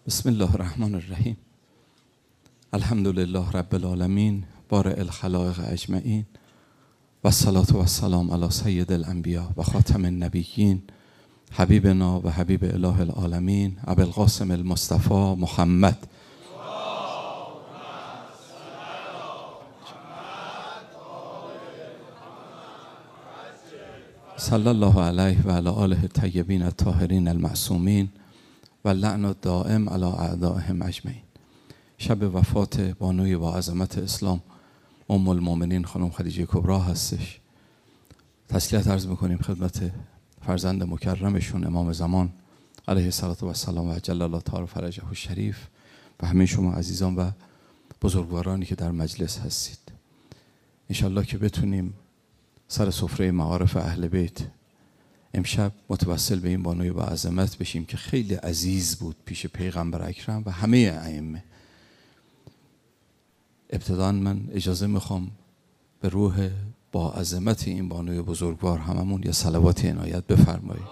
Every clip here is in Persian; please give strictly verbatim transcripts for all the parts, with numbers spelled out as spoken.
بسم الله الرحمن الرحیم. الحمد لله رب العالمین بارئ الخلائق اجمعین و الصلاة و السلام علی سید الانبیاء و خاتم النبیین حبیبنا و حبیب اله العالمین ابی القاسم المصطفى محمد صلی الله علیه و علی آله الطیبین الطاهرین المعصومین و لعن الدائم علی اعدائهم اجمعین. شب وفات بانوی با عظمت اسلام ام المؤمنین خانم خدیجه کبرا هستش. تسلیت عرض میکنیم خدمت فرزند مکرمشون امام زمان علیه الصلاة و السلام و جل الله تعالی فرجه الشریف و همه شما عزیزان و بزرگوارانی که در مجلس هستید. انشالله که بتونیم سر سفره معارف اهل بیت امشب متوسل به این بانوی با عظمت بشیم که خیلی عزیز بود پیش پیغمبر اکرم و همه ائمه. ابتداً من اجازه میخوام به روح با عظمت این بانوی بزرگوار هممون یه صلواتی عنایت بفرمایید.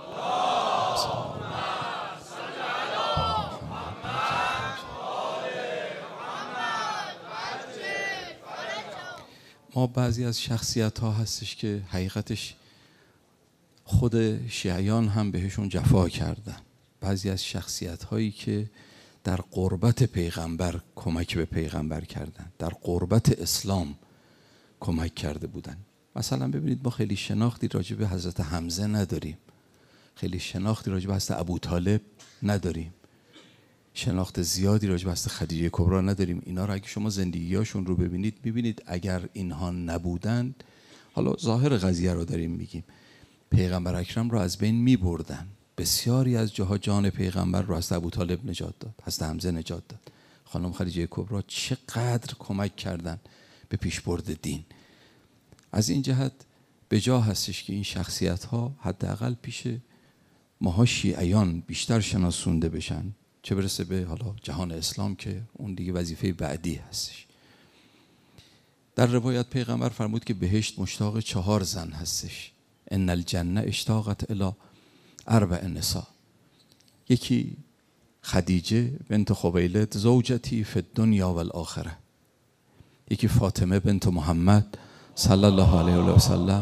ما بعضی از شخصیت ها هستش که حقیقتش خود شیعیان هم بهشون جفا کردن. بعضی از شخصیت هایی که در قربت پیغمبر کمک به پیغمبر کردن، در قربت اسلام کمک کرده بودن. مثلا ببینید ما خیلی شناختی راجع به حضرت حمزه نداریم، خیلی شناختی راجع به حضرت ابوطالب نداریم، شناخت زیادی راجع به حضرت خدیجه کبرا نداریم. اینا رو اگه شما زندگیاشون رو ببینید میبینید اگر اینها نبودند، حالا ظاهر قضیه رو داریم میگیم، پیغمبر اکرم رو از بین میبردن. بسیاری از جاها جان پیغمبر رو حضرت ابوطالب نجات داد، حضرت حمزه نجات داد. خانم خدیجه کبرا چقدر کمک کردن به پیشبرد دین. از این جهت به جا هستش که این شخصیت ها حداقل پیش ماها شیعیان بیشتر شناسونده بشن، چه برسه به حالا جهان اسلام که اون دیگه وظیفه بعدی هستش. در روایت پیغمبر فرمود که بهشت مشتاق چهار زن هستش. ان الجنه اشتاقت الی اربع نساء. یکی خدیجه بنت خویلد زوجتی فی الدنیا و الاخره. یکی فاطمه بنت محمد صلی الله علیه و سلم.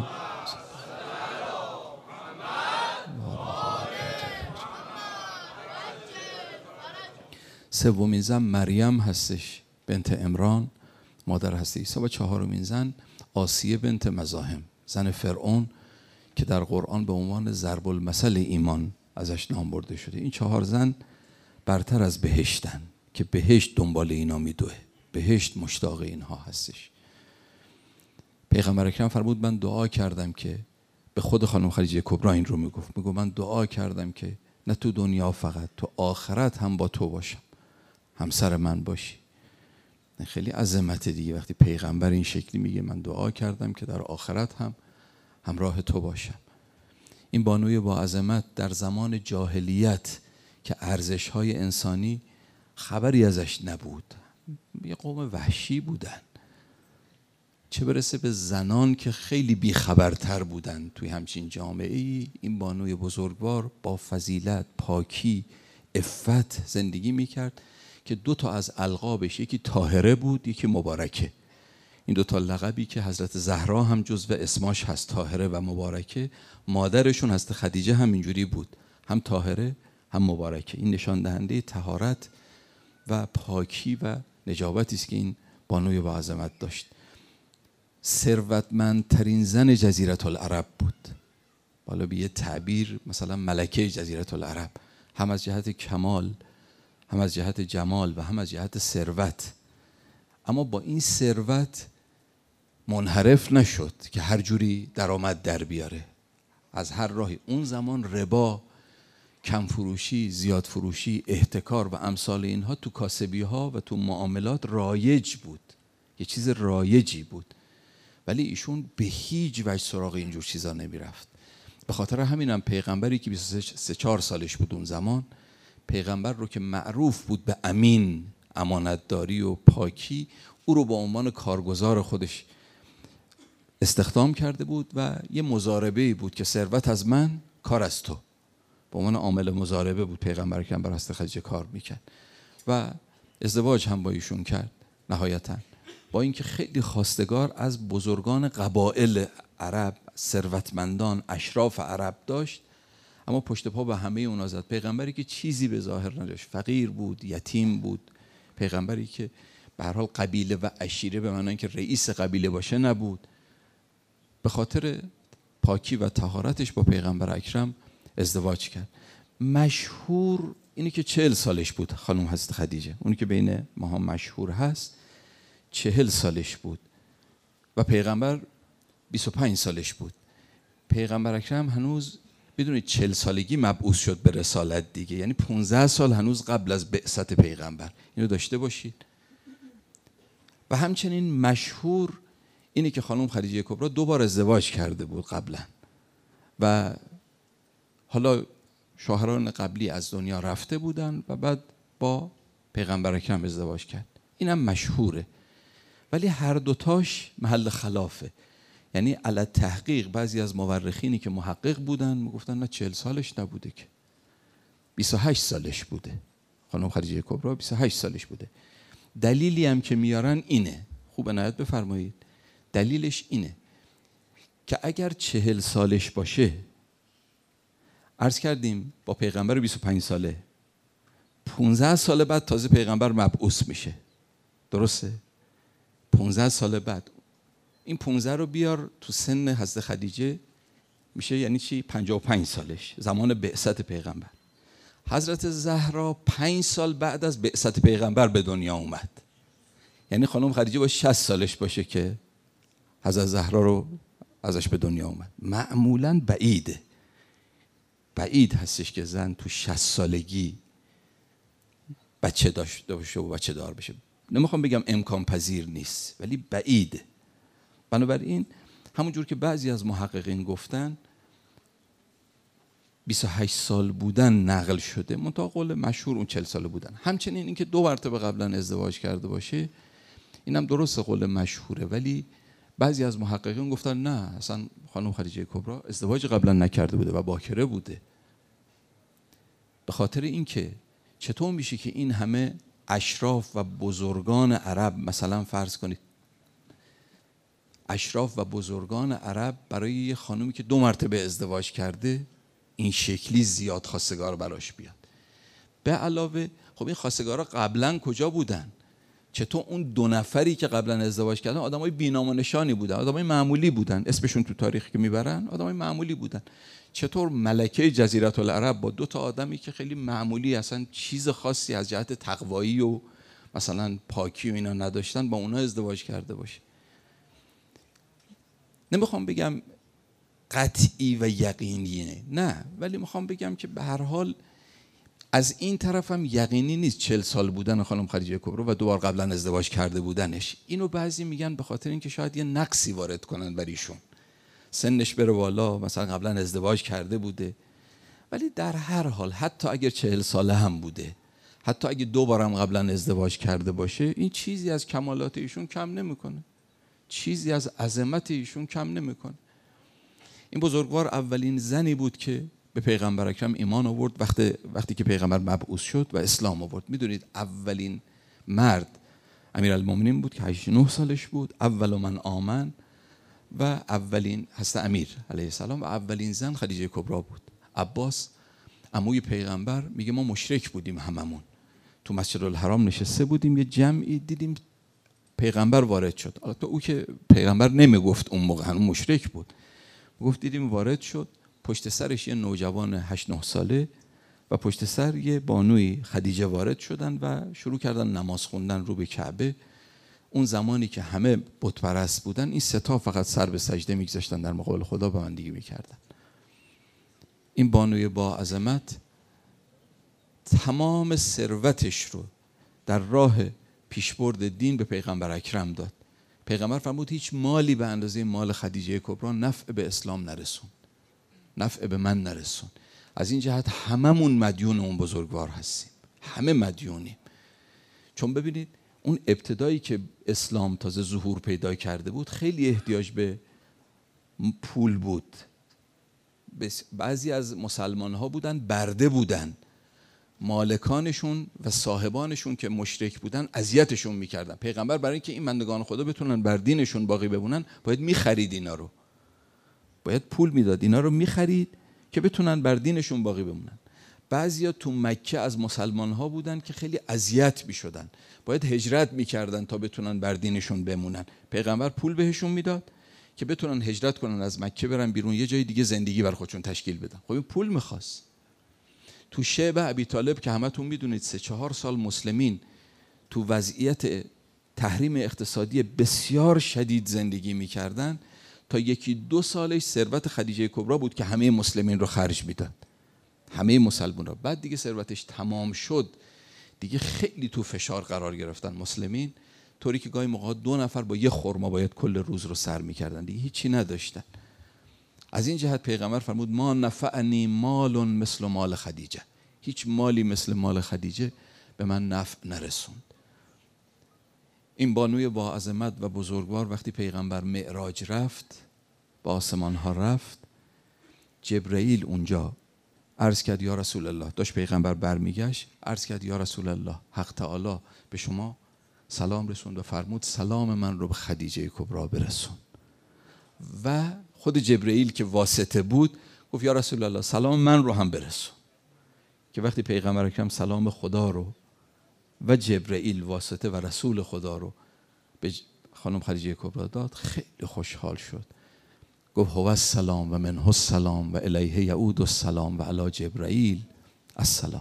سومین زن مریم هستش بنت عمران مادر هستی عیسی و چهارمین زن آسیه بنت مزاحم زن فرعون که در قرآن به عنوان ضرب المثل ایمان ازش نام برده شده. این چهار زن برتر از بهشتن که بهشت دنبال اینا میدوه، بهشت مشتاق اینها هستش. پیغمبر اکرم فرمود من دعا کردم که به خود خانم خدیجه کبرا این رو میگفت، میگفت من دعا کردم که نه تو دنیا فقط تو آخرت هم با تو باشم، همسر من باشی. خیلی عظمت دیگه وقتی پیغمبر این شکلی میگه من دعا کردم که در آخرت هم همراه تو باشم. این بانوی با عظمت در زمان جاهلیت که ارزش‌های انسانی خبری ازش نبود، یه قوم وحشی بودن، چه برسه به زنان که خیلی بیخبرتر بودن توی همچین جامعه‌ای. این بانوی بزرگوار با فضیلت، پاکی، عفت زندگی میکرد که دو تا از القابش، یکی طاهره بود یکی مبارکه. این دو تا لقبی که حضرت زهرا هم جزو اسماش هست، طاهره و مبارکه، مادرشون حضرت خدیجه هم اینجوری بود، هم طاهره هم مبارکه. این نشان دهنده طهارت و پاکی و نجابتی است که این بانوی با عظمت داشت. ثروتمندترین زن جزیره العرب بود، بالا به یه تعبیر مثلا ملکه جزیره العرب، هم از جهت کمال، هم از جهت جمال و هم از جهت ثروت. اما با این ثروت منحرف نشد که هر جوری درآمد در بیاره از هر راهی. اون زمان ربا، کم فروشی، زیاد فروشی، احتکار و امثال اینها تو کاسبی ها و تو معاملات رایج بود، یه چیز رایجی بود. ولی ایشون به هیچ وجه سراغ اینجور چیزا نمی رفت. به خاطر همینم هم پیغمبری که بیست و سه چهار سالش بود اون زمان، پیغمبر رو که معروف بود به امین، امانتداری و پاکی، او رو به عنوان کارگزار خودش استخدام کرده بود و یه مضاربه‌ای بود که ثروت از من، کار از تو. به عنوان عامل مضاربه بود پیغمبر که بر حضرت خدیجه کار میکرد. و ازدواج هم با ایشون کرد نهایتاً، با اینکه خیلی خواستگار از بزرگان قبایل عرب، ثروتمندان، اشراف عرب داشت، اما پشت پا به همه اونا زد. پیغمبری که چیزی به ظاهر نداشت، فقیر بود، یتیم بود، پیغمبری که به هر حال قبیله و عشیره به معنی اینکه رئیس قبیله باشه نبود، به خاطر پاکی و طهارتش با پیغمبر اکرم ازدواج کرد. مشهور اینی که چهل سالش بود خانم حضرت خدیجه، اونی که بین ماها مشهور هست چهل سالش بود و پیغمبر بیست و پنج سالش بود. پیغمبر اکرم هنوز بدونید چهل سالگی مبعوث شد به رسالت دیگه، یعنی پانزده سال هنوز قبل از بعثت پیغمبر، اینو داشته باشید. و همچنین مشهور اینی که خانم خدیجه کبرا دو بار ازدواج کرده بود قبلا و حالا شوهران قبلی از دنیا رفته بودن و بعد با پیغمبر اکرم ازدواج کرد. اینم مشهوره، ولی هر دوتاش محل خلافه. یعنی علی تحقیق بعضی از مورخینی که محقق بودن میگفتن نه چهل سالش نبوده که بیست و هشت سالش بوده. خانم خدیجه کبرا بیست و هشت سالش بوده. دلیلی هم که میارن اینه، خوب عنایت بفرمایید، دلیلش اینه که اگر چهل سالش باشه، عرض کردیم با پیغمبر بیست و پنج ساله، پانزده سال بعد تازه پیغمبر مبعوث میشه، درسته؟ پانزده سال بعد این پانزده رو بیار تو سن حضرت خدیجه میشه یعنی چی؟ پنجاه و پنج سالش، زمان بعثت پیغمبر. حضرت زهرا پنج سال بعد از بعثت پیغمبر به دنیا اومد، یعنی خانم خدیجه با شصت سالش باشه که حضرت زهرا رو ازش به دنیا اومد. معمولاً بعیده، بعید هستش که زن تو شصت سالگی بچه داشته باشه و بچه دار بشه. نمیخوام بگم امکان پذیر نیست، ولی بعیده. بنابراین همونجور که بعضی از محققین گفتن بیست و هشت سال بودن نقل شده، منتها قول مشهور اون چهل ساله بودن. همچنین اینکه دو مرتبه قبلا ازدواج کرده باشه، اینم درست قول مشهوره، ولی بعضی از محققین گفتن نه، اصلا خانم خدیجه کبرا ازدواج قبلا نکرده بوده و باکره بوده. به خاطر اینکه چطور میشه که این همه اشراف و بزرگان عرب، مثلا فرض کنید اشراف و بزرگان عرب برای یه خانومی که دو مرتبه ازدواج کرده این شکلی زیاد خواستگار براش بیاد؟ به علاوه خب این خواستگارا قبلا کجا بودن؟ چطور اون دو نفری که قبلا ازدواج کردن آدمای بی‌نام و نشانی بودن، آدمای معمولی بودن، اسمشون تو تاریخ که میبرن آدمای معمولی بودن. چطور ملکه جزیره العرب با دو تا آدمی که خیلی معمولی، اصلا چیز خاصی از جهت تقوایی و مثلا پاکی و اینا نداشتن، با اونا ازدواج کرده باشه؟ نمیخوام بگم قطعی و یقینیه، نه، ولی میخوام بگم که به هر حال از این طرف هم یقینی نیست چهل سال بودن خانم خدیجه کبرا و دوبار قبلا ازدواج کرده بودنش. اینو بعضی میگن به خاطر اینکه شاید یه نقصی وارد کنن بر ایشون، سنش بره بالا، مثلا قبلا ازدواج کرده بوده. ولی در هر حال حتی اگر چهل ساله هم بوده، حتی اگه دو بارم قبلا ازدواج کرده باشه، این چیزی از کمالات ایشون کم نمیکنه، چیزی از عظمت ایشون کم نمیکنه. این بزرگوار اولین زنی بود که به پیغمبر اکرم ایمان آورد وقتی وقتی که پیغمبر مبعوث شد و اسلام آورد. میدونید اولین مرد امیرالمومنین بود که هشتاد و نه سالش بود، اول من آمن، و اولین حضرت امیر علیه السلام، و اولین زن خدیجه کبرا بود. عباس عموی پیغمبر میگه ما مشرک بودیم، هممون تو مسجد الحرام نشسته بودیم، یه جمعی دیدیم پیغمبر وارد شد. البته او که پیغمبر نمیگفت اون موقع، هنوز مشرک بود، گفت دیدیم وارد شد، پشت سرش یه نوجوان هشت نه ساله و پشت سر یه بانوی خدیجه وارد شدن و شروع کردن نماز خوندن رو به کعبه. اون زمانی که همه بت پرست بودن، این سه تا فقط سر به سجده میگذاشتن، در مقابل خدا بندگی میکردن. این بانوی با عظمت تمام ثروتش رو در راه پیشبرد دین به پیغمبر اکرم داد. پیغمبر فرمود هیچ مالی به اندازه مال خدیجه کبرا نفع به اسلام نرسون، نفع به من نرسون. از این جهت هممون مدیون اون بزرگوار هستیم، همه مدیونیم. چون ببینید اون ابتدایی که اسلام تازه ظهور پیدا کرده بود، خیلی احتیاج به پول بود. بعضی از مسلمان ها بودن برده بودن مالکانشون و صاحبانشون که مشرک بودن اذیتشون میکردن. پیغمبر برای اینکه این بندگان خدا بتونن بر دینشون باقی بمونن باید میخرید اینا رو، باید پول میداد اینا رو میخرید که بتونن بر دینشون باقی بمونن. بعضیا تو مکه از مسلمان ها بودن که خیلی اذیت میشدن، باید هجرت میکردن تا بتونن بر دینشون بمونن. پیغمبر پول بهشون میداد که بتونن هجرت کنن، از مکه برن بیرون، یه جای دیگه زندگی بر خودشون تشکیل بدن. خب این پول میخواست. تو شیبه ابی طالب که همتون میدونید سه چهار سال مسلمین تو وضعیت تحریم اقتصادی بسیار شدید زندگی میکردن، تا یکی دو سالش ثروت خدیجه کبرا بود که همه مسلمین رو خرج میداد، همه مسلمان را. بعد دیگه ثروتش تمام شد، دیگه خیلی تو فشار قرار گرفتن مسلمین، طوری که گاهی موقع دو نفر با یه خرما باید کل روز رو سر میکردن، دیگه هیچی نداشتن. از این جهت پیغمبر فرمود ما نفعنی مال مثل مال خدیجه، هیچ مالی مثل مال خدیجه به من نفع نرسوند. این بانوی با عظمت و بزرگوار وقتی پیغمبر معراج رفت، با آسمان ها رفت، جبرئیل اونجا عرض کرد یا رسول الله، داشت پیغمبر برمیگشت، عرض کرد یا رسول الله، حق تعالی به شما سلام رسوند و فرمود سلام من رو به خدیجه کبرا برسون. و خود جبرئیل که واسطه بود گفت یا رسول الله سلام من رو هم برسون. که وقتی پیغمبر اکرم سلام خدا رو و جبرئیل واسطه و رسول خدا رو به خانم خدیجه کبرا داد، خیلی خوشحال شد. گفت هو السلام و منه السلام و الیه یعود السلام و علی جبرئیل السلام.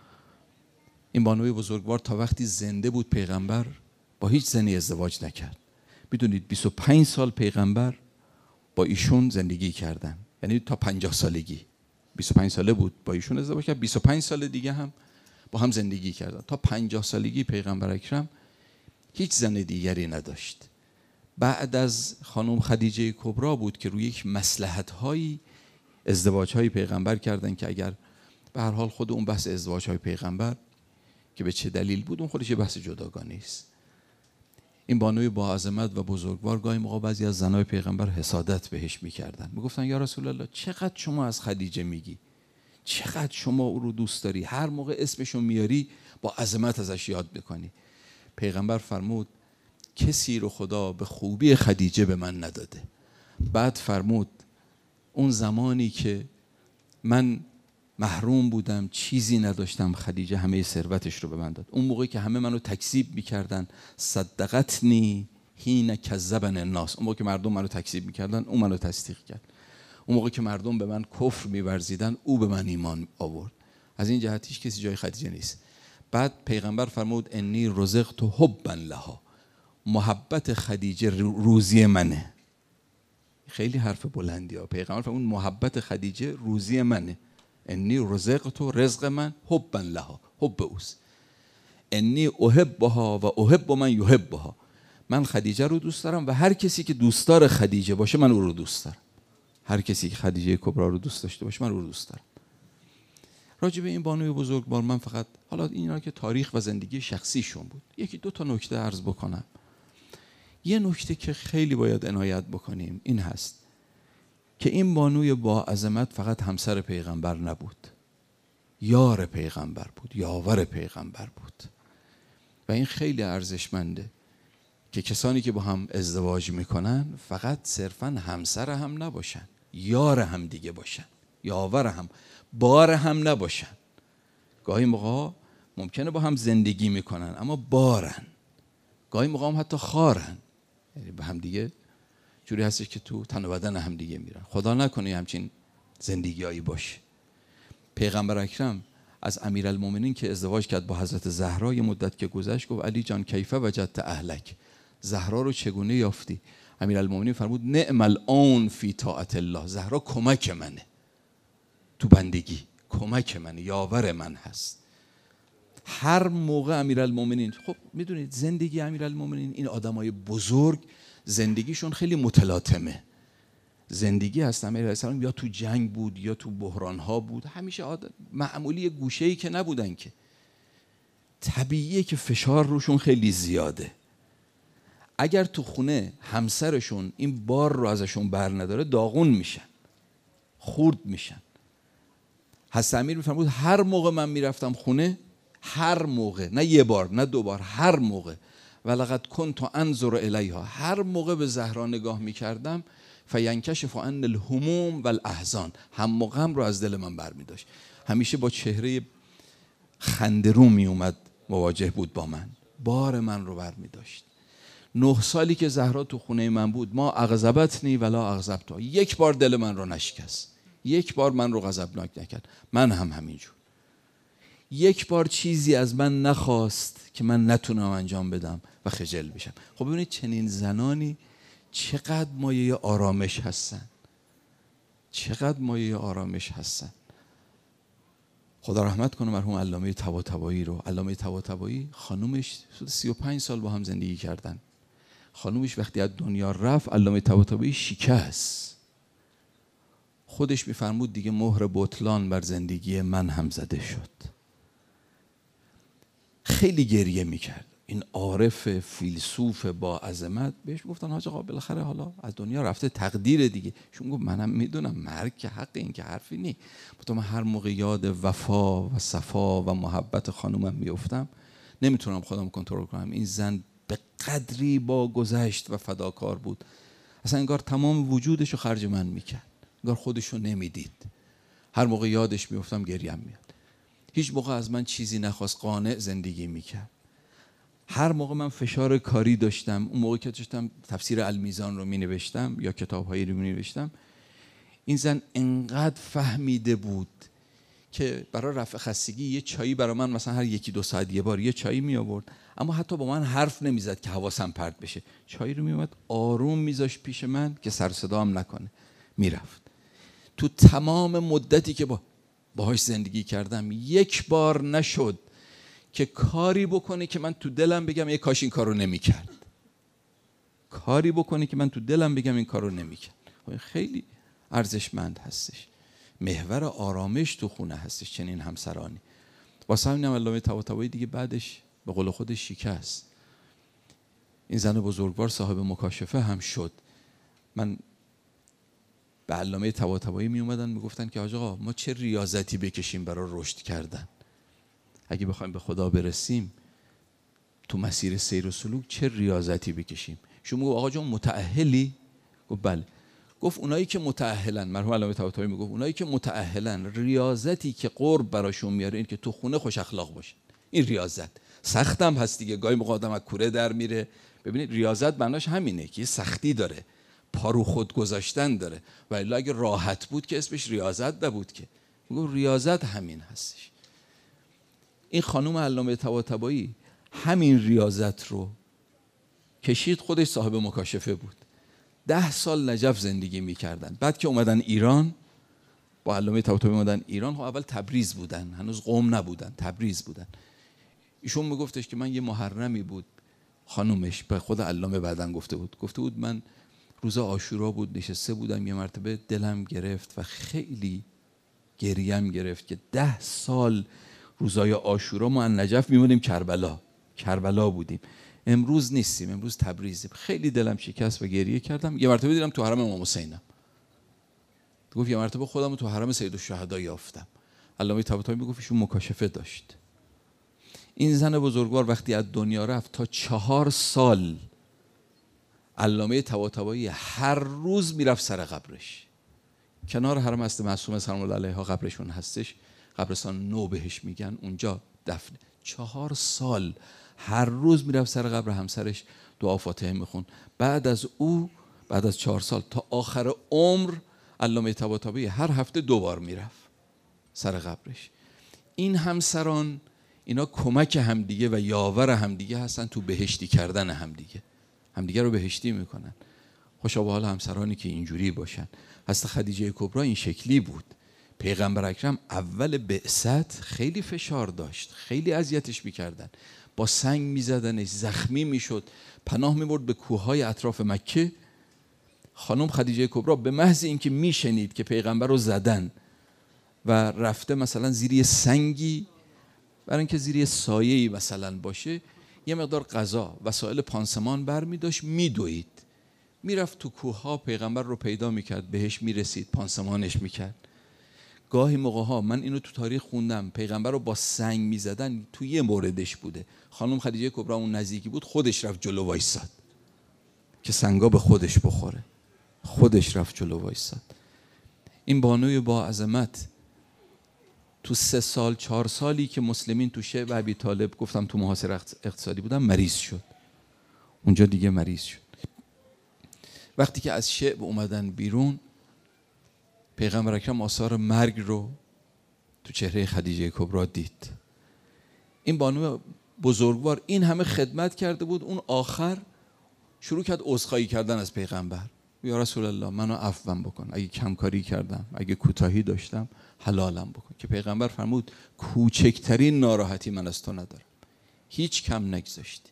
این بانوی بزرگوار تا وقتی زنده بود پیغمبر با هیچ زنی ازدواج نکرد. میدونید بیست و پنج سال پیغمبر با ایشون زندگی کردن، یعنی تا پنجاه سالگی، بیست و پنج ساله بود با ایشون ازدواج کرد، بیست و پنج سال دیگه هم با هم زندگی کردن. تا پنجاه سالگی پیغمبر اکرم هیچ زن دیگری نداشت. بعد از خانم خدیجه کبرا بود که روی یک مصلحت‌هایی ازدواج‌های پیغمبر کردن که اگر به هر حال خود اون بحث ازدواج‌های پیغمبر که به چه دلیل بود اون خودش بحث جداگانه است. این بانوی با عظمت و بزرگوار گاهی موقع بعضی از زنای پیغمبر حسادت بهش می‌کردن، میگفتن یا رسول الله چقدر شما از خدیجه میگی، چقدر شما او رو دوست داری، هر موقع اسمشو میاری با عظمت ازش یاد میکنی. پیغمبر فرمود کسی رو خدا به خوبی خدیجه به من نداده. بعد فرمود اون زمانی که من محروم بودم چیزی نداشتم، خدیجه همه ثروتش رو به من داد. اون موقعی که همه منو تکذیب میکردن صدقتنی حین کذبن الناس، اون موقعی که مردم منو تکذیب میکردن اون منو تصدیق کرد. اون موقعی که مردم به من کفر میورزیدن او به من ایمان آورد. از این جهت هیچ کسی جای خدیجه نیست. بعد پیغمبر فرمود انی رزقت حبا لها، محبت خدیجه روزی منه. خیلی حرف بلندی ها. پیغمبر فرمود محبت خدیجه روزی منه. انی رزقت، رزق من حبا لها، حب اوست. انی احبها و احب من یحبها، من خدیجه رو دوست دارم و هر کسی که دوستدار خدیجه باشه من او رو دوست دارم. هر کسی که خدیجه کبرا رو دوست داشته باشه من او رو دوست دارم. راجع به این بانوی بزرگوار من فقط حالا اینا که تاریخ و زندگی شخصیشون بود یکی دو تا نکته عرض بکنم. یه نکته که خیلی باید عنایت بکنیم این هست که این بانوی با عظمت فقط همسر پیغمبر نبود، یار پیغمبر بود، یاور پیغمبر بود. و این خیلی ارزشمنده که کسانی که با هم ازدواج میکنن فقط صرفا همسر هم نباشن، یار هم دیگه باشن، یاور هم، بار هم نباشن. گاهی موقع ممکنه با هم زندگی میکنن اما بارن، گاهی موقع هم حتی خارن، یعنی به هم دیگه جوری هستش که تو تن و بدن هم دیگه میرن. خدا نکنه همچین زندگیایی باشه. پیغمبر اکرم از امیرالمومنین که ازدواج کرد با حضرت زهرا یه مدت که گذشت گفت علی جان کیفه وجدت اهلک، زهرا رو چگونه یافتی؟ امیرالمومنین فرمود نعم العون فی طاعت الله، زهرا کمک منه تو بندگی، کمک منه، یاور من هست. هر موقع امیرالمومنین، خب میدونید زندگی امیرالمومنین این آدمای بزرگ زندگیشون خیلی متلاطمه. زندگی هست امیرالسلام یا تو جنگ بود یا تو بحرانها بود، همیشه آدم معمولی گوشه‌ای که نبودن که. طبیعیه که فشار روشون خیلی زیاده. اگر تو خونه همسرشون این بار رو ازشون بر نداره داغون میشن، خورد میشن. حضرت امیر میفرمود هر موقع من میرفتم خونه، هر موقع، نه یه بار نه دو بار، هر موقع، ولقد کنت انظر الیها، هر موقع به زهرا نگاه میکردم، فینکشف عن الهموم و الاحزان، هم و غم رو از دل من برمیداشت. همیشه با چهره خنده‌رو میومد مواجه بود با من، بار من رو برمیداشت. نه سالی که زهرا تو خونه من بود، ما اغضبتنی ولا اغضبتها، یک بار دل من رو نشکست، یک بار من رو غضبناک نکرد، من هم همینجور. یک بار چیزی از من نخواست که من نتونم انجام بدم و خجل بشم. خب ببینید چنین زنانی چقدر مایه آرامش هستن، چقدر مایه آرامش هستن. خدا رحمت کنه مرحوم علامه طباطبایی رو. علامه طباطبایی خانومش سی و پنج سال با هم زندگی کردن. خانومش وقتی از دنیا رفت، علامه طباطبایی شکست. خودش میفرمود دیگه مهر بطلان بر زندگی من هم زده شد. خیلی گریه میکرد. این عارف فیلسوف با عظمت بهش گفتن حاج آقا بالاخره حالا از دنیا رفته، تقدیر دیگه. شون گفت منم میدونم مرگ که حق، این که حرفی نی. من هر موقع یاد وفا و صفا و محبت خانومم میافتم نمیتونم خودم کنترل کنم. این زن به قدری با گذشت و فداکار بود، اصلا انگار تمام وجودش رو خرج من میکرد، انگار خودش رو نمیدید. هر موقع یادش میافتم گریم میاد. هیچ موقع از من چیزی نخواست، قانع زندگی میکرد. هر موقع من فشار کاری داشتم، اون موقع که داشتم تفسیر المیزان رو می نوشتم یا کتاب‌هایی رو می نوشتم، این زن انقدر فهمیده بود که برای رفع خستگی یه چایی برای من مثلا هر یکی دو ساعت یه بار یه چایی می آورد، اما حتی با من حرف نمیزد که حواسم پرت بشه. چایی رو می اومد آروم میذاشت پیش من که سر صدا هم نکنه، میرفت. تو تمام مدتی که با باهاش زندگی کردم یک بار نشد که کاری بکنه که من تو دلم بگم یه کاش این کارو نمی‌کرد. کاری بکنه که من تو دلم بگم این کارو نمی‌کرد. خیلی ارزشمند هستش. محور آرامش تو خونه هستش چنین همسرانی. واسه همین علامه طباطبایی دیگه بعدش به قول خودش شکست. این زن بزرگوار صاحب مکاشفه هم شد. من به علامه طباطبایی می اومدن میگفتن که حاج آقا ما چه ریاضتی بکشیم برای رشد کردن؟ اگه بخوایم به خدا برسیم تو مسیر سیر و سلوک چه ریاضتی بکشیم؟ شما میگو آقا جان متأهلی؟ گفت بله. گفت اونایی که متأهلن، مرحوم علامه طباطبایی میگفت اونایی که متأهلن، ریاضتی که قرب براشون میاره این که تو خونه خوش اخلاق باشه. این ریاضت سختم هست دیگه، گاهی موقع آدم از کوره در میره. ببینید ریاضت معناش همینه که سختی داره، پارو خود گذاشتن داره، ولی اگه راحت بود که اسمش ریاضت نبود که. میگم ریاضت همین هستش. این خانم علامه طباطبایی همین ریاضت رو کشید، خودش صاحب مکاشفه بود. ده سال نجف زندگی میکردن. بعد که اومدن ایران، با علامه طباطبایی اومدن ایران، خب اول تبریز بودن، هنوز قم نبودن، تبریز بودن. ایشون میگفتش که من یه محرمی بود، خانومش به خود علامه بعدن گفته بود، گفته بود من روز عاشورا بود نشسته بودم، یه مرتبه دلم گرفت و خیلی گریم گرفت که ده سال روزای عاشورا ما از نجف میمونیم کربلا، کربلا بودیم، امروز نیستیم، امروز تبریزیم. خیلی دلم شکست و گریه کردم. یه مرتبه دیدم تو حرم امام حسینم. گفت یه مرتبه خودم رو تو حرم سیدالشهدا یافتم. علامه طباطبایی میگفت ایشون مکاشفه داشت. این زن بزرگوار وقتی از دنیا رفت تا چهار سال علامه طباطبایی هر روز میرفت سر قبرش. کنار حرم هست معصومه سلام الله علیها قبرشون هستش، قبرستان نو بهش میگن، اونجا دفن. چهار سال هر روز میرفت سر قبر همسرش دعا فاتحه میخون. بعد از او بعد از چهار سال تا آخر عمر علامه طباطبایی هر هفته دو بار میرفت سر قبرش. این همسران اینا کمک همدیگه و یاور همدیگه هستن تو بهشتی کردن همدیگه، همدیگه رو بهشتی میکنن. خوشا به حال همسرانی که اینجوری باشن. حضرت خدیجه کبرا این شکلی بود. پیغمبر اکرم اول بعثت خیلی فشار داشت، خیلی اذیتش میکردن، با سنگ میزدنش، زخمی میشد، پناه میبرد به کوههای اطراف مکه. خانم خدیجه کبرا به محض اینکه میشنید که پیغمبر رو زدن و رفته مثلا زیر یه سنگی، برای اینکه زیر یه سایه‌ای مثلا باشه، یه مقدار غذا وسایل پانسمان برمی داشت میدوید، میرفت تو کوه ها، پیغمبر رو پیدا میکرد، بهش میرسید، پانسمانش میکرد. گاهی موقع ها من اینو تو تاریخ خوندم، پیغمبر رو با سنگ میزدن، تو یه موردش بوده. خانم خدیجه کبری اون نزدیکی بود، خودش رفت جلو وایساد که سنگا به خودش بخوره، خودش رفت جلو وایساد. این بانوی با عظمت تو سه سال چهار سالی که مسلمین تو شیب ابی طالب، گفتم تو محاصره اقتصادی بودن، مریض شد. اونجا دیگه مریض شد. وقتی که از شیب اومدن بیرون، پیغمبر اکرم آثار مرگ رو تو چهره خدیجه کبری دید. این بانو بزرگوار این همه خدمت کرده بود، اون آخر شروع کرد عذرخواهی کردن از پیغمبر. یا رسول الله منو عفو بکن، اگه کمکاری کردم، اگه کوتاهی داشتم حلالم بکن. که پیغمبر فرمود کوچکترین ناراحتی من از تو ندارم، هیچ کم نگذاشتی.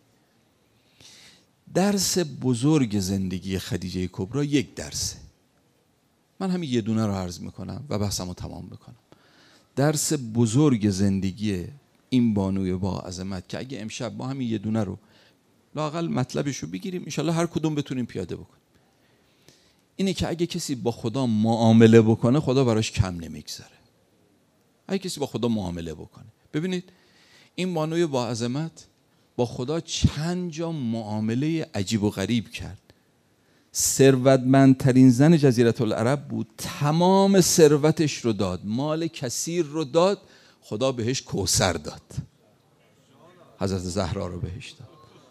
درس بزرگ زندگی خدیجه کبری یک درسه. من همین یه دونه رو عرض میکنم و بحثمو تمام میکنم. درس بزرگ زندگی این بانوی با عظمت که اگه امشب با همین یه دونه رو لااقل مطلبش رو بگیریم، انشالله هر کدوم بتونیم پیاده بکنیم، اینه که اگه کسی با خدا معامله بکنه، خدا براش کم نمیگذاره. اگه کسی با خدا معامله بکنه، ببینید این بانوی با عظمت با خدا چند جا معامله عجیب و غریب کرد. ثروتمندترین زن جزیره العرب بود، تمام ثروتش رو داد، مال کثیر رو داد، خدا بهش کوثر داد، حضرت زهرا رو بهش داد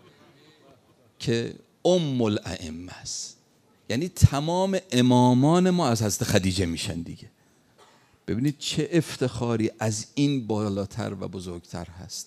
که ام الائمه است. یعنی تمام امامان ما از حضرت خدیجه میشن دیگه. ببینید چه افتخاری از این بالاتر و بزرگتر هست.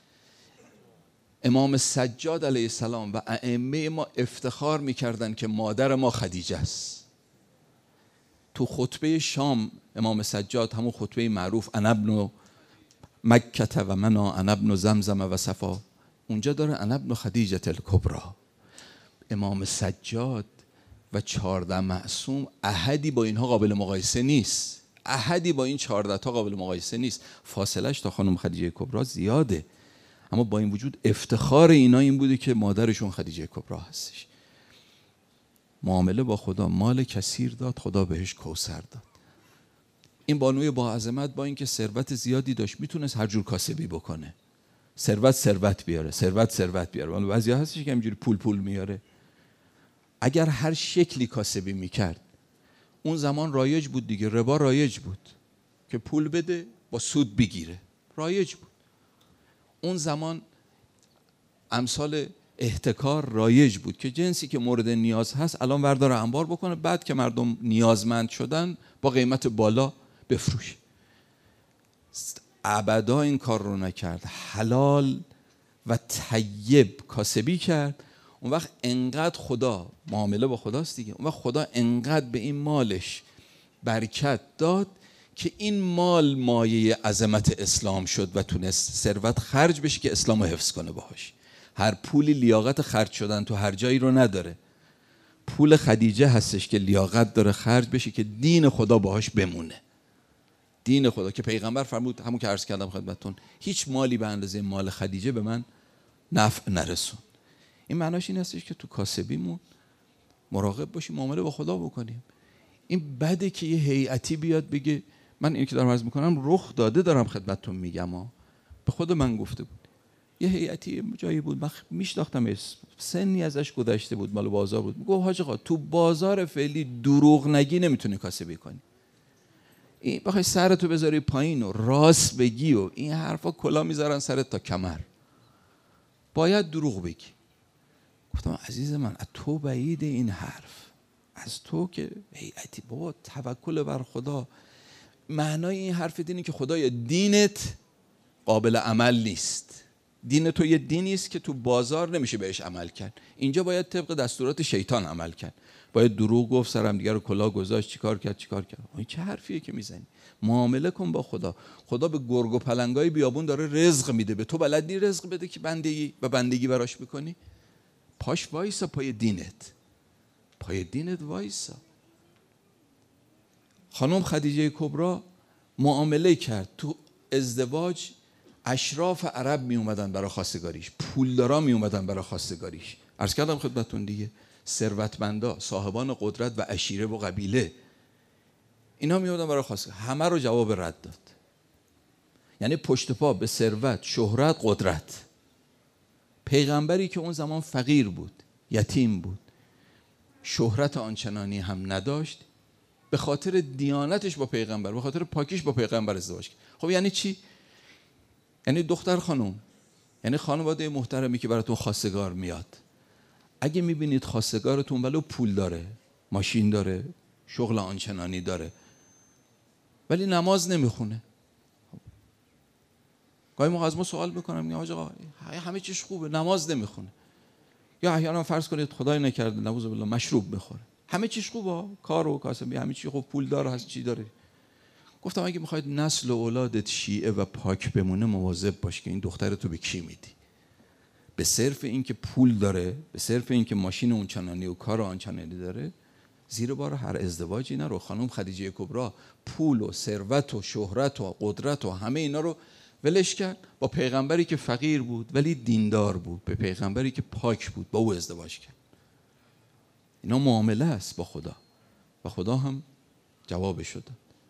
امام سجاد علیه السلام و ائمه ما افتخار میکردن که مادر ما خدیجه است. تو خطبه شام امام سجاد، همون خطبه معروف انا ابن مکه و منا انا ابن زمزم و صفا، اونجا داره انا ابن خدیجه الکبری. امام سجاد و چهارده معصوم احدی با اینها قابل مقایسه نیست، احدی با این چهارده تا قابل مقایسه نیست. فاصلش تا خانم خدیجه کبری زیاده، اما با این وجود افتخار اینا این بوده که مادرشون خدیجه کبری هستش. معامله با خدا، مال کثیر داد، خدا بهش کوثر داد. این بانوی با عظمت با اینکه ثروت زیادی داشت، میتونست هر جور کاسبی بکنه، ثروت ثروت بیاره، ثروت ثروت بیاره. ولی بعضیا هستش که همینجوری پول پول میاره. اگر هر شکلی کاسبی میکرد، اون زمان رایج بود دیگه، ربا رایج بود که پول بده با سود بگیره، رایج بود. اون زمان امثال احتکار رایج بود که جنسی که مورد نیاز هست الان وردار انبار بکنه، بعد که مردم نیازمند شدن با قیمت بالا بفروشه. ابدا این کار رو نکرد، حلال و طیب کاسبی کرد. اون وقت انقدر خدا، معامله با خداست دیگه، اون وقت خدا انقدر به این مالش برکت داد که این مال مایه عظمت اسلام شد و تونست ثروت خرج بشه که اسلام رو حفظ کنه باهاش. هر پولی لیاقت خرج شدن تو هر جایی رو نداره. پول خدیجه هستش که لیاقت داره خرج بشه که دین خدا باهاش بمونه. دین خدا که پیغمبر فرمود، همون که عرض کردم خدمتتون، هیچ مالی به اندازه مال خدیجه به من نفع نرسون. این معناش این هستش که تو کاسبیمون مراقب باشیم، معامله با خدا بکنیم. این بده که یه هیئتی بیاد بگه، من اینو که دارم عرض میکنم رخ داده دارم خدمتتون میگم ها، به خود من گفته بود. یه هیئتی جایی بود، من میشناختم، سنی ازش گذشته بود، مال بازار بود، میگه حاج آقا تو بازار فعلی دروغ نگی نمیتونی کاسبی کنی. این بخوای سرتو بذاری پایین و راست بگی و این حرفا کلا میذارن سرت تا کمر، باید دروغ بگی. گفتم عزیز من از تو بعید این حرف، از تو که هیئتی، بابا توکل بر خدا. معنای این حرف دینی که خدایا دینت قابل عمل نیست، دین تو یه دینی است که تو بازار نمیشه بهش عمل کرد، اینجا باید طبق دستورات شیطان عمل کرد، باید دروغ گفت، سرم دیگه رو کلاه گذاشت، چیکار کرد چیکار کرد. این چه حرفیه که میزنی؟ معامله کن با خدا. خدا به گرگ و پلنگای بیابون داره رزق میده، به تو بلد نی رزق بده که بندگی و بندگی براش میکنی؟ پاش وایسا پای دینت، پای دینت وایسا. خانم خدیجه کبری معامله کرد، تو ازدواج اشراف عرب می اومدن برای خواستگاریش، پولدارا می اومدن برای خواستگاریش. عرض کردم خدمتتون دیگه، ثروتمندا، صاحبان قدرت و عشیره و قبیله. اینا میادن برای خواستگار، همه رو جواب رد داد. یعنی پشت پا به ثروت، شهرت، قدرت. پیغمبری که اون زمان فقیر بود، یتیم بود، شهرت آنچنانی هم نداشت، به خاطر دیانتش با پیغمبر، به خاطر پاکیش با پیغمبر ازدواج کرد. خب یعنی چی؟ یعنی دختر خانم، یعنی خانواده محترمی که براتون خواستگار میاد، اگه میبینید خواستگارتون ولو پول داره، ماشین داره، شغل آنچنانی داره، ولی نماز نمیخونه، گاهی موقع از ما سوال میکنم میگم آقا همه چیش خوبه نماز نمیخونه، یا احیانا فرض کنید خدای نکرده نعوذ بالله مشروب میخوره، همه چیش خوبه، کار و کاسبی همه چی خوب، پول داره، هست چی داره. گفتم اگه میخواید نسل و اولادت شیعه و پاک بمونه مواظب باش که این دخترتو به کی میدی. به صرف این که پول داره، به صرف این که ماشین اونچنانی و کار آنچنانی داره، زیر بار هر ازدواجی نرو. خانم خدیجه کبرا پول و ثروت و شهرت و قدرت و همه اینا رو ولش کرد، با پیغمبری که فقیر بود ولی دیندار بود، به پیغمبری که پاک بود با او ازدواج کرد. اینا معامله است با خدا و خدا هم جوابش داد.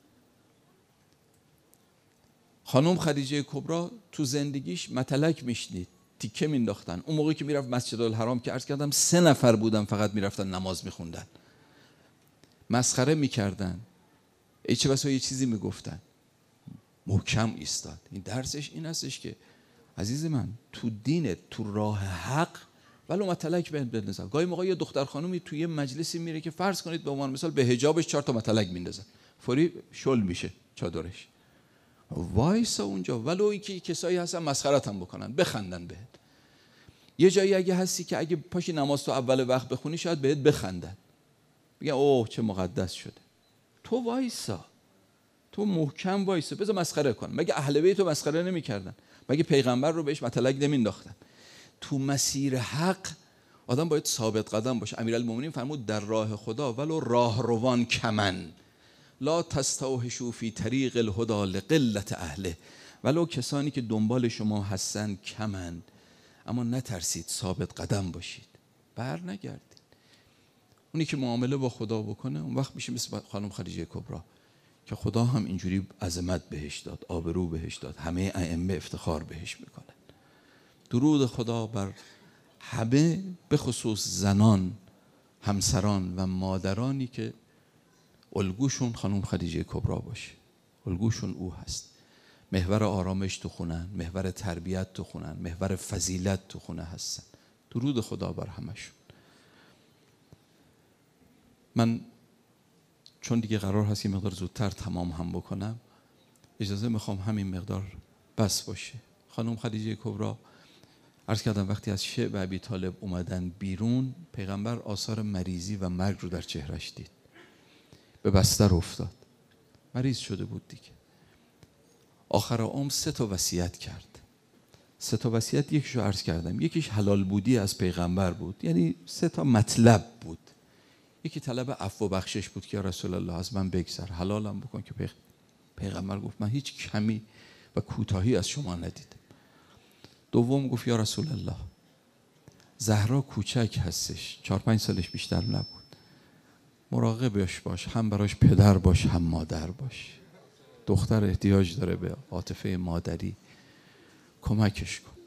خانم خدیجه کبرا تو زندگیش متلک میشنید، تیکه مینداختن. اون موقعی که میرفت مسجد الحرام که عرض کردم سه نفر بودن فقط میرفتن نماز میخوندن، مسخره میکردن، ای چه بسا یه چیزی میگفتن، محکم ایستاد. این درسش این هستش که عزیز من تو دینت، تو راه حق ولو متلک بندازن. گاهی موقع یه دختر خانومی توی یه مجلسی میره که فرض کنید به عنوان مثال به حجابش چهار تا متلک میندازن، فوری شل میشه چادرش، وایسا اونجا، ولو اینکه کسایی هستن مسخرت هم بکنن، بخندن بهت. یه جایی اگه هستی که اگه پاشی نماز تو اول وقت بخونی شاید بهت بخندن، میگن اوه چه مقدس شده. تو وایسا، تو محکم وایسا، بذار مسخره کن. مگه اهل بیت رو مسخره نمی‌کردن؟ مگه پیغمبر رو بهش متلک نمینداختن؟ تو مسیر حق آدم باید ثابت قدم باشه. امیرالمومنین فرمود در راه خدا ولو راهروان کمن، لا تستوحشوا فی طریق الهدی لقلت اهله. ولو کسانی که دنبال شما هستن کمن، اما نترسید، ثابت قدم باشید، بر نگردید. اونی که معامله با خدا بکنه اون وقت میشه مثل خانم خدیجه کبرا که خدا هم اینجوری عظمت بهش داد، آبرو بهش داد، همه ائمه افتخار بهش میکنن. درود خدا بر همه، به خصوص زنان، همسران و مادرانی که الگوشون خانم خدیجه کبرا باشه، الگوشون او هست. محور آرامش تو خونن، محور تربیت تو خونن، محور فضیلت تو خونه هستن. درود خدا بر همشون. من چون دیگه قرار هست یه مقدار زودتر تمام هم بکنم، اجازه میخوام همین مقدار بس باشه. خانم خدیجه کبرا عرض کردم وقتی از شعب ابی طالب اومدن بیرون، پیغمبر آثار مریضی و مرگ رو در چهرش دید، به بستر افتاد، مریض شده بود دیگه. آخر عمر سه تا وصیت کرد. سه تا وصیت، یکیشو عرض کردم، یکیش حلال بودی از پیغمبر بود، یعنی سه تا مطلب بود. یکی طلب عفو و بخشش بود که یا رسول الله از من بگذر، حلالم بکن که پیغ... پیغمبر گفت من هیچ کمی و کوتاهی از شما ندیدم. دوم گفت یا رسول الله زهرا کوچک هستش، چهار پنج سالش بیشتر نبود، مراقبش باش، هم براش پدر باش هم مادر باش، دختر احتیاج داره به عاطفه مادری، کمکش کن.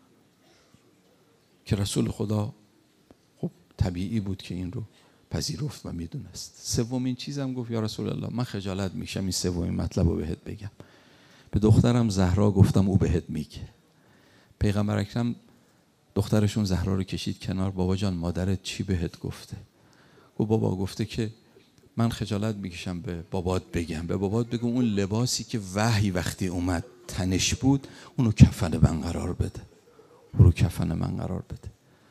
که رسول خدا خب طبیعی بود که این رو پذیرفت و میدونست. سومین چیزم گفت یا رسول الله من خجالت میشم این سومین مطلب رو بهت بگم، به دخترم زهرا گفتم او بهت میگه. پیغمبر اکرم دخترشون زهرا رو کشید کنار، بابا جان مادرت چی بهت گفته؟ گفت بابا گفته که من خجالت میکشم به بابات بگم، به بابات بگم اون لباسی که وحی وقتی اومد تنش بود اونو کفن من قرار بده، اونو کفن من قرار بده.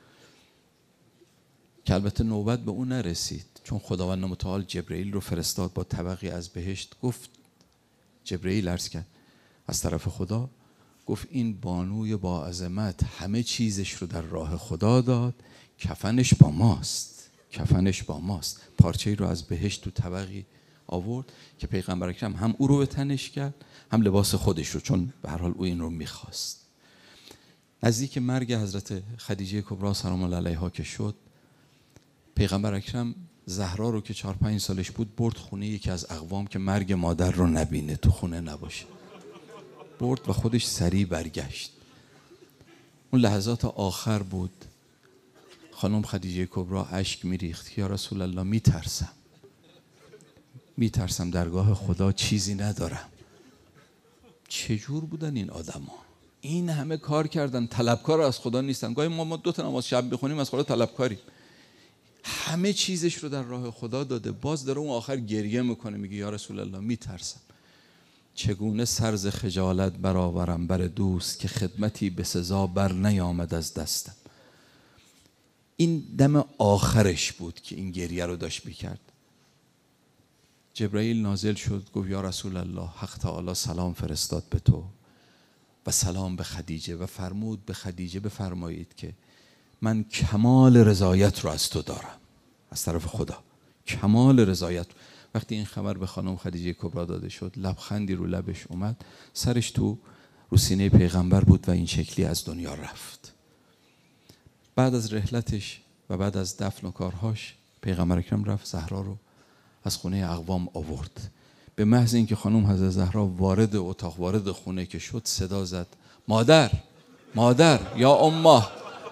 که البته نوبت به اون نرسید، چون خداوند متعال جبرئیل رو فرستاد با طبقی از بهشت. گفت جبرئیل عرض کرد از طرف خدا، گفت این بانوی با عظمت همه چیزش رو در راه خدا داد، کفنش با ماست، کفنش با ماست. پارچه‌ای رو از بهشت تو طبقی آورد که پیغمبر اکرم هم او رو به تنش کرد هم لباس خودش رو، چون به هر حال او این رو میخواست. نزدیک مرگ حضرت خدیجه کبرا سلام الله علیها که شد، پیغمبر اکرم زهرا رو که چهار پنج سالش بود برد خونه یکی از اقوام که مرگ مادر رو نبینه، تو خونه نباشه. برد و خودش سریع برگشت. اون لحظات آخر بود خانم خدیجه کبرا اشک میریخت یا رسول الله میترسم میترسم درگاه خدا چیزی ندارم. چجور بودن این آدما؟ این همه کار کردن، طلبکار از خدا نیستن. گاهی ما ما دو تا نماز شب بخونیم از خدا طلبکاریم. همه چیزش رو در راه خدا داده، باز داره اون آخر گریه میکنه، میگه یا رسول الله میترسم چگونه سرز خجالت برآورم بر دوست که خدمتی به سزا بر نیامد از دستم. این دم آخرش بود که این گریه رو داشت میکرد. جبرائیل نازل شد گفت یا رسول الله حق تعالی سلام فرستاد به تو و سلام به خدیجه و فرمود به خدیجه بفرمایید که من کمال رضایت رو از تو دارم، از طرف خدا کمال رضایت. وقتی این خبر به خانم خدیجه کبرا داده شد لبخندی رو لبش اومد، سرش تو رو سینه پیغمبر بود و این شکلی از دنیا رفت. بعد از رحلتش و بعد از دفن و کارهاش پیغمبر اکرم رفت زهرا رو از خونه اقوام آورد. به محض اینکه خانم حضرت زهرا وارد اتاق وارد خونه که شد صدا زد مادر مادر یا امه.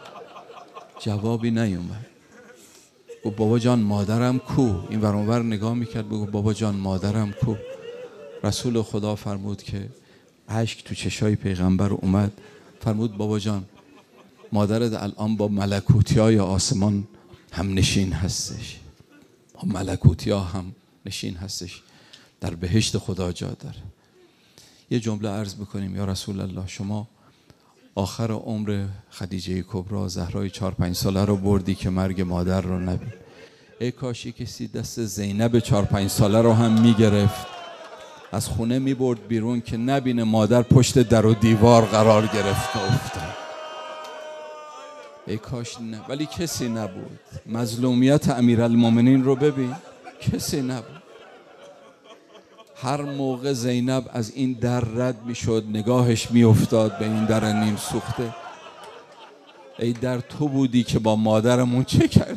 جوابی نیومد. گفت بابا جان مادرم کو؟ این ور اون ور نگاه میکرد بگو بابا جان مادرم کو؟ رسول خدا فرمود که اشک تو چشای پیغمبر اومد، فرمود بابا جان مادرت الان با ملکوتی های آسمان هم نشین هستش، با ملکوتی ها هم نشین هستش، در بهشت خدا جا داره. یه جمله عرض بکنیم یا رسول الله شما آخر عمر خدیجه کبرا زهرای چهار پنج ساله رو بردی که مرگ مادر رو نبین. ای کاشی کسی دست زینب چهار پنج ساله رو هم میگرفت از خونه میبرد بیرون که نبینه مادر پشت در و دیوار قرار گرفت و افتاد. ای کاش نه، ولی کسی نبود. مظلومیت امیرالمومنین رو ببین، کسی نبود. هر موقع زینب از این در رد میشد نگاهش میافتاد به این در نیم سوخته. ای در تو بودی که با مادرمون چه کردی؟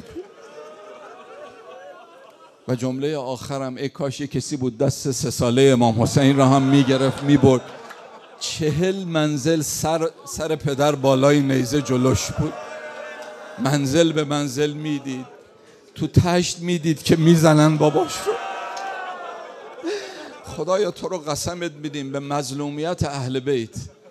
و جمله آخرم ای کاش کسی بود دست سه ساله امام حسین را هم میگرفت میبرد. چهل منزل سر, سر پدر بالای نیزه جلوش بود، منزل به منزل میدید، تو تشت میدید که میزنن باباش رو. خدایا تو رو قسمت میدیم به مظلومیت اهل بیت.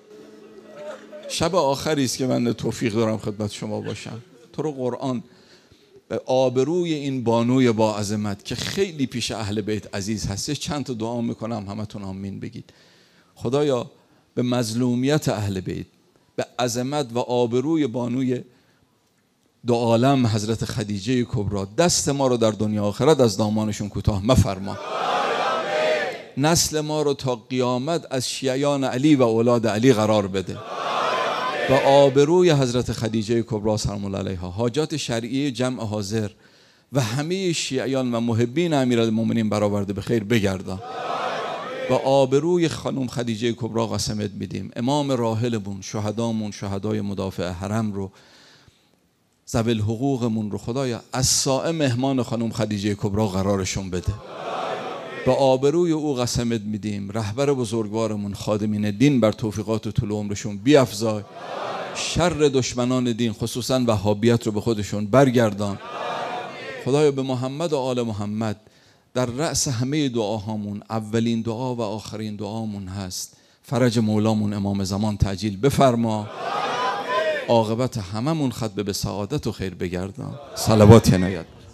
شب آخری است که من توفیق دارم خدمت شما باشم. تو رو قرآن به آبروی این بانوی با عظمت که خیلی پیش اهل بیت عزیز هستش چند تا دعا میکنم همتون آمین بگید. خدایا به مظلومیت اهل بیت، به عظمت و آبروی بانوی دو عالم حضرت خدیجه کبرا دست ما رو در دنیا آخرت از دامانشون کوتاه مفرما. نسل ما رو تا قیامت از شیعیان علی و اولاد علی قرار بده. و آبروی حضرت خدیجه کبرا سلام الله علیها حاجات شرعی جمع حاضر و همه شیعیان و محبین امیرالمومنین برآورده به خیر بگردان. و آبروی خانم خدیجه کبرا قسمت میدیم امام راحلمون، شهدامون، شهدای مدافع حرم رو، ذوی الحقوقمون رو خدایا از سایه مهمان خانم خدیجه کبرا قرارشون بده. با آبروی او قسمت میدیم رهبر بزرگوارمون خادمین دین بر توفیقات و طول عمرشون بیفزای، شر دشمنان دین خصوصا وهابیت رو به خودشون برگردان. خدایا به محمد و آل محمد در رأس همه دعاهامون اولین دعا و آخرین دعامون هست، فرج مولامون امام زمان تعجیل بفرما، عاقبت هممون ختم به سعادت و خیر بگردان. صلوات عنایت.